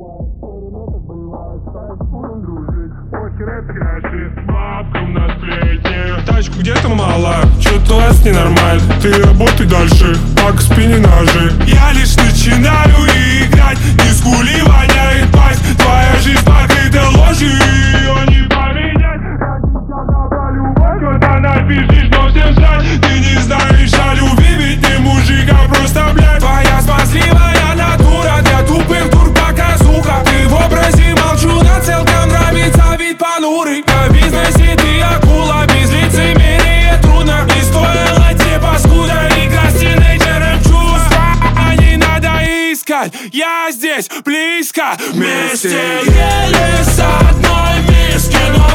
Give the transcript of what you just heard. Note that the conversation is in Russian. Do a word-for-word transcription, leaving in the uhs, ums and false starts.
Бабкам на сплетни. Тачку где-то мало, чё-то у вас ненормально. Ты работай дальше, пак спини ножи. Я лишь начинаю играть, не скули, воняет пасть. Твоя жизнь покрыта ложью, ее не поменять. Ради тебя добра любовь, когда напишешь, но всем срать. Ты не знаешь о любви, ведь ты мужик, а просто блядь. Твоя смазливая натура для тупых дур показуха. Ты в образе молчу, на целком нравится вид понурый. В бизнесе ты акула, без лицемерия трудно. Не стоило тебе, паскуда, игра с тинейджером чувства. Не надо искать, я здесь близко. Вместе ели с одной миски, но